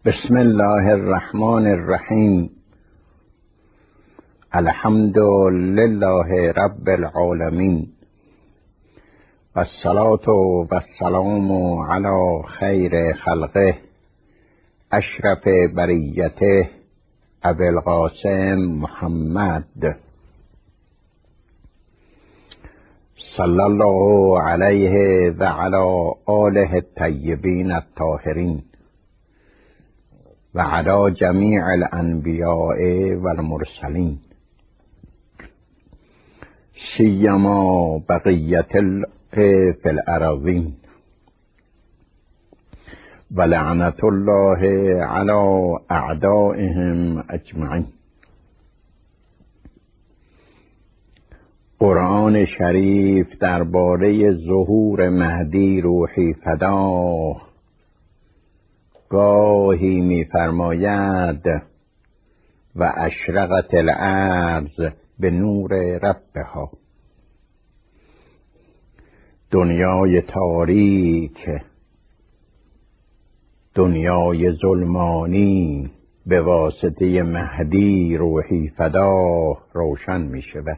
بسم الله الرحمن الرحیم. الحمد لله رب العالمین و الصلاة و السلام علی خیر خلقه اشرف بریته ابی القاسم محمد صلی الله علیه و علی آله الطیبین الطاهرین و علی جمیع الانبیاء و المرسلین سیما بقیت الله فی الارضین و لعنت الله علی اعدائهم اجمعین. قرآن شریف درباره ظهور مهدی روحی فداه گاهی می‌فرماید و اشرقت الارض به نور ربها. دنیای تاریک، دنیای ظلمانی به واسطه مهدی روحی فداه روشن می‌شود.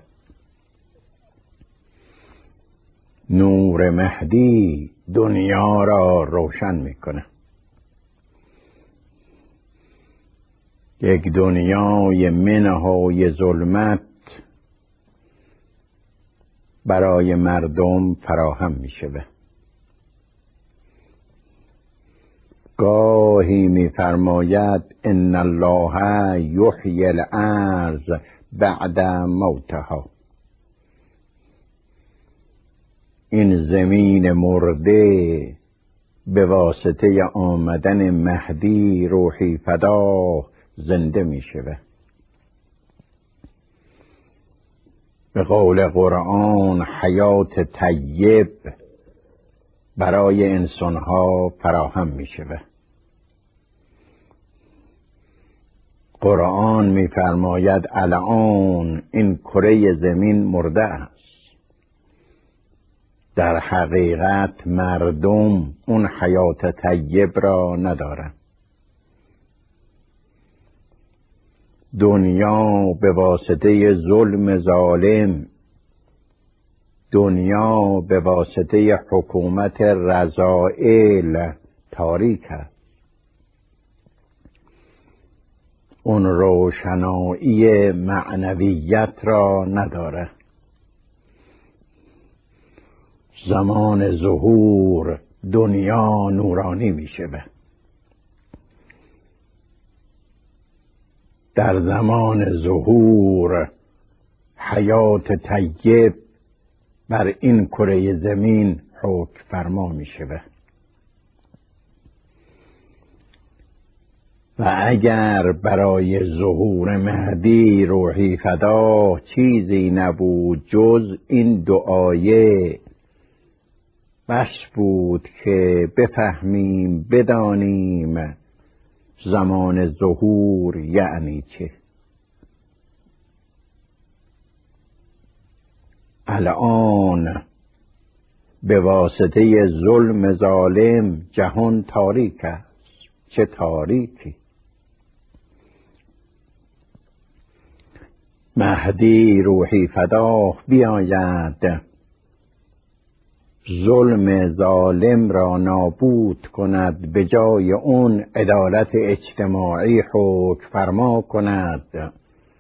نور مهدی دنیا را روشن می‌کند. یک دنیای منهای ظلمت برای مردم فراهم می شود. گاهی می فرماید ان الله یحیی الارض بعد موتها. این زمین مرده به واسطه آمدن مهدی روحی فداه زنده می شود. به قول قرآن حیات طیب برای انسانها فراهم می شود. قرآن می فرماید الان این کره زمین مرده است. در حقیقت مردم اون حیات طیب را ندارند. دنیا به واسطه ظلم ظالم، دنیا به واسطه حکومت رذائل تاریک است. اون روشنایی معنویت را نداره. زمان ظهور دنیا نورانی می شود. در زمان ظهور حیات طیب بر این کره زمین حکم فرما می شود. و اگر برای ظهور مهدی روحی فدا چیزی نبود جز این دعایه، بس بود که بفهمیم بدانیم زمان ظهور یعنی چه. الان به واسطه ظلم ظالم جهان تاریک است. چه تاریکی! مهدی روحی فداه بیاید ظلم ظالم را نابود کند، به جای اون عدالت اجتماعی حکم فرما کند،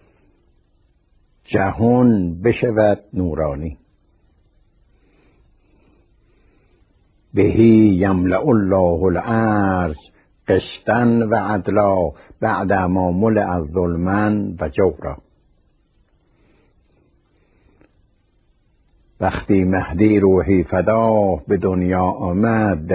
جهان بشود نورانی. بهی یملأ الله الارض قسطا و عدلا بعد ما ملئ ظلما و جورا. وقتی مهدی روحی فداه به دنیا آمد،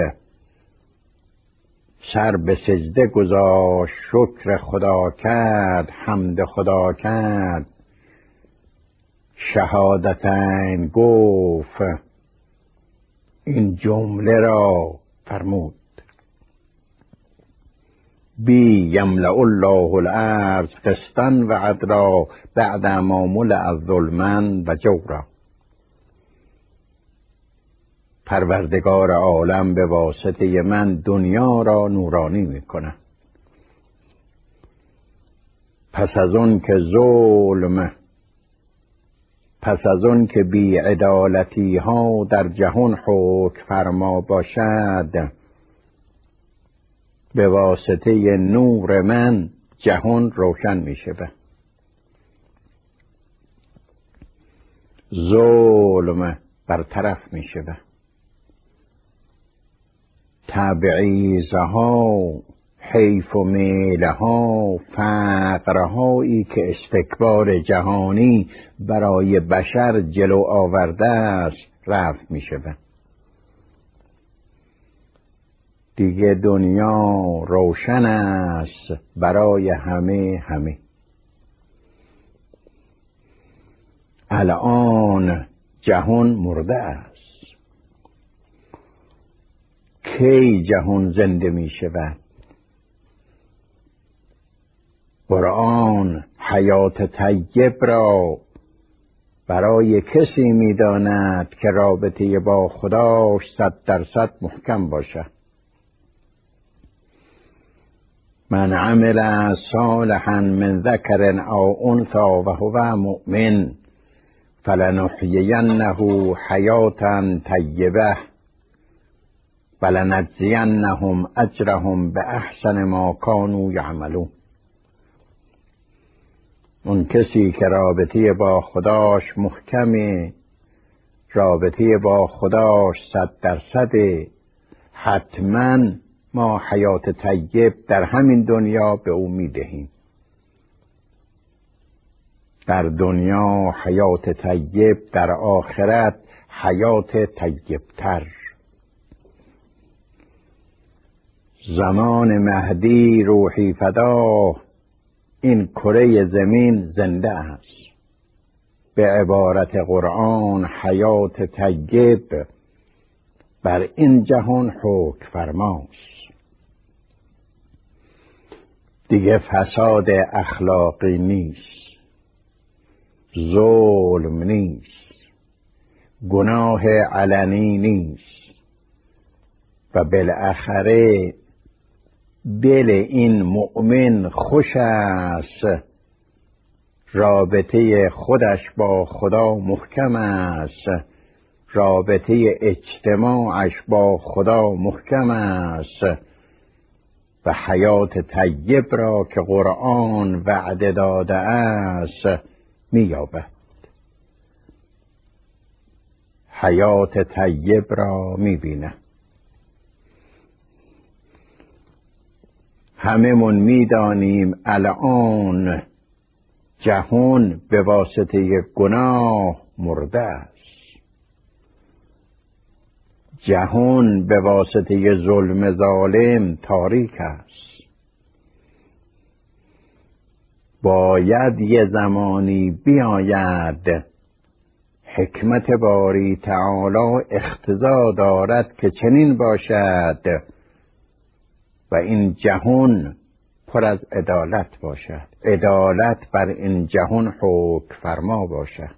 سر به سجده گذاشت، شکر خدا کرد، حمد خدا کرد، شهادتین گفت، این جمله را فرمود: بی یملأ الله الارض قسطا و عدلا بعد ما ملئ ظلما و جورا. پروردگار عالم به واسطه من دنیا را نورانی میکنه. پس از اون که ظلم، پس از اون که بی‌عدالتی ها در جهان حکم فرما باشد، به واسطه نور من جهان روشن می شود. ظلم برطرف می شود. تبعیضها، حیف و میلها، فقرهایی که استکبار جهانی برای بشر جلو آورده است رفع می شود. دیگه دنیا روشن است برای همه. الان جهان مرده است. کی جهان زنده می شود؟ قرآن حیات طیب را برای کسی می داند که رابطه با خداش 100% محکم باشد. من عمل صالحا من ذکر او انثی و هو مؤمن فلنحیینه حیاتا طیبه ولنجزینهم اجرهم باحسن ما کانوا یعملون. اون کسی که رابطه با خداش محکمه، رابطه با خداش 100%، حتما ما حیات طیب در همین دنیا به او میدهیم. در دنیا حیات طیب، در آخرت حیات طیبتر. زمان مهدی روحی فدا این کره زمین زنده است. به عبارت قرآن حیات طیب بر این جهان حکم فرماست. دیگه فساد اخلاقی نیست، ظلم نیست، گناه علنی نیست و بالاخره دل این مؤمن خوش است، رابطه خودش با خدا محکم است، رابطه اجتماعش با خدا محکم است و حیات طیب را که قرآن وعده داده است می‌یابد. حیات طیب را می‌بیند. هممون می‌دانیم الان جهان به واسطه گناه مرده است. جهان به واسطه ظلم ظالم تاریک است. باید یه زمانی بیاید حکمت باری تعالی اقتضا دارد که چنین باشد و این جهان پر از عدالت باشد، عدالت بر این جهان حکم فرما باشد.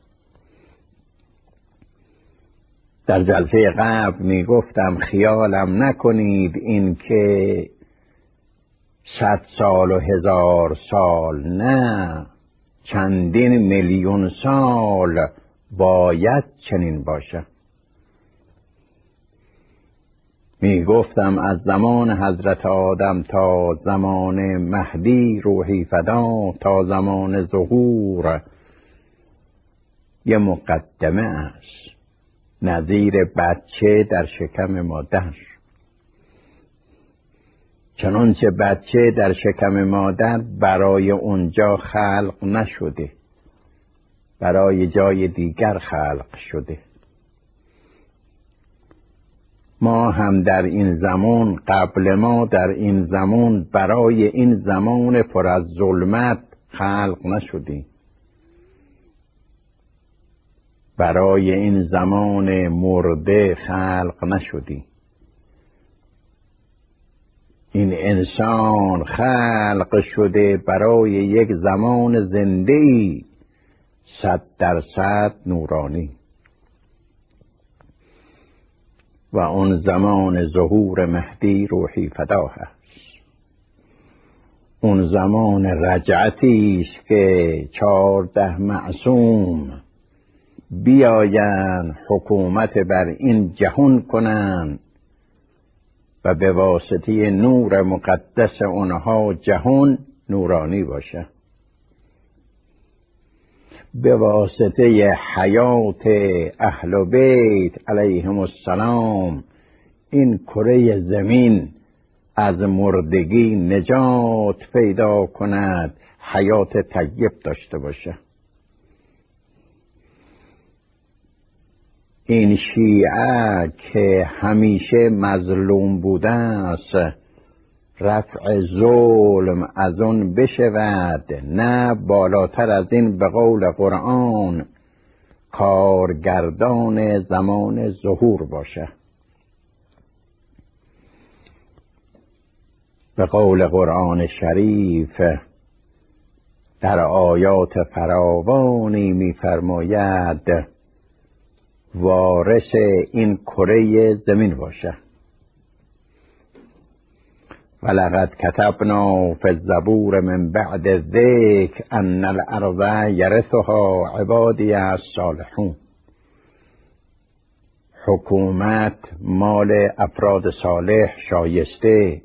در جلسه قبل می گفتم خیالم نکنید این که 100 سال و 1000 سال، نه، چندین میلیون سال باید چنین باشه. می گفتم از زمان حضرت آدم تا زمان مهدی روحی فدا تا زمان ظهور یه مقدمه است، نظیر بچه در شکم مادر. چنانچه بچه در شکم مادر برای اونجا خلق نشده، برای جای دیگر خلق شده. ما هم در این زمان، قبل ما در این زمان، برای این زمان پر از ظلمت خلق نشدیم، برای این زمان مرده خلق نشدیم. این انسان خلق شده برای یک زمان زنده‌ای 100% نورانی و اون زمان ظهور مهدی روحی فدا هست. اون زمان رجعتی است که 14 معصوم بیاین حکومت بر این جهان کنن و به واسطه نور مقدس اونها جهان نورانی باشه، به واسطه حیات اهل بیت علیهم السلام این کره زمین از مردگی نجات پیدا کند، حیات طیب داشته باشه. این شیعه که همیشه مظلوم بوده است رفع ظلم از اون بشود، نه بالاتر از این به قول قرآن کارگردان زمان ظهور باشه. به قول قرآن شریف در آیات فراوانی می‌فرماید وارث این کره زمین باشه. ولقد کتبنا فی الزبور من بعد الذکر ان الارض یرثها عبادی الصالحون. حکومت مال افراد صالح شایسته،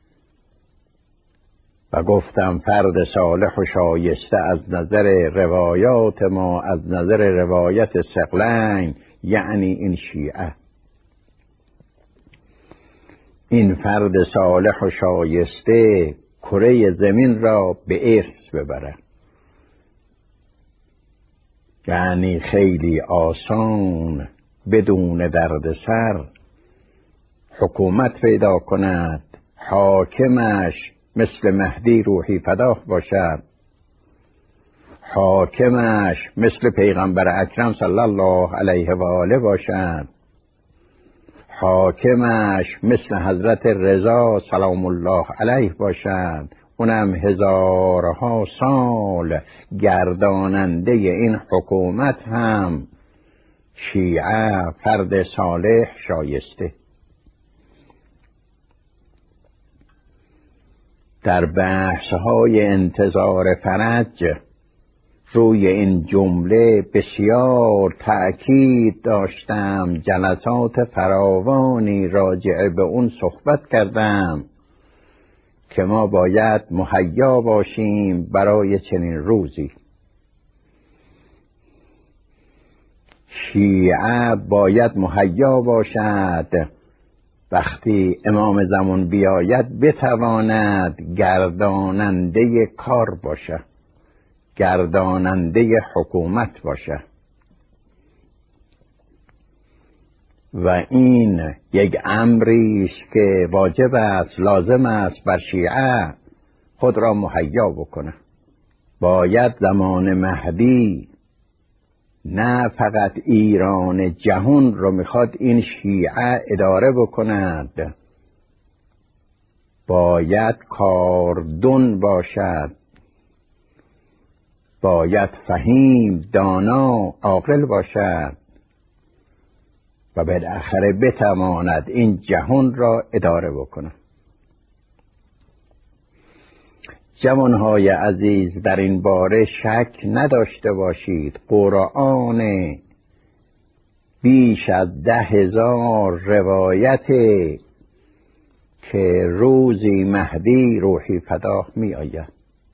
و گفتم فرد صالح و شایسته از نظر روایات ما، از نظر روایت ثقلین، یعنی این شیعه، این فرد صالح و شایسته کره زمین را به ارث ببره، یعنی خیلی آسان بدون دردسر حکومت پیدا کند، حاکمش مثل مهدی روحی پداه باشد، حاکمش مثل پیغمبر اکرم صلی الله علیه و آله باشد، حاکمش مثل حضرت رضا سلام الله علیه باشد، اونم هزارها سال گرداننده این حکومت هم شیعه فرد صالح شایسته. در بحث‌های انتظار فرج روی این جمله بسیار تأکید داشتم، جلسات فراوانی راجع به اون صحبت کردم که ما باید مهیا باشیم برای چنین روزی. شیعه باید مهیا باشد وقتی امام زمان بیاید بتواند گرداننده کار باشه، گرداننده حکومت باشه، و این یک امری است که واجب است، لازم است بر شیعه خود را مهیا بکنه. باید زمان مهدی نه فقط ایران، جهان رو میخواد این شیعه اداره بکند، باید کاردون باشد، باید فهیم، دانا، عاقل باشد و بالاخره بتواند این جهان را اداره بکند. جوانهای عزیز، در این باره شک نداشته باشید، قرآن بیش از 10,000 روایت که روزی مهدی روحی پداه می آید.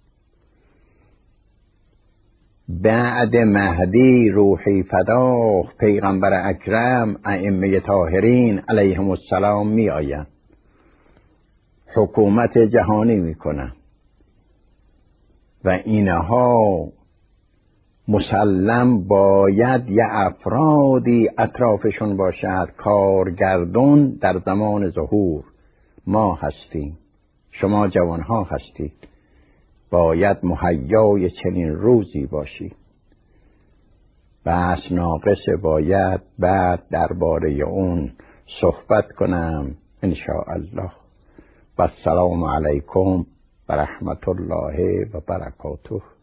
بعد مهدی روحی پداه پیغمبر اکرم ائمه طاهرین علیهم السلام می آید، حکومت جهانی می کنند و اینها مسلم باید یه افرادی اطرافشون باشد، کارگردان در زمان ظهور. ما هستیم، شما جوانها هستید، باید مهیای چنین روزی باشید. بس ناقص باید بعد درباره اون صحبت کنم ان شاء الله. و السلام علیکم و رحمت الله و برکاته.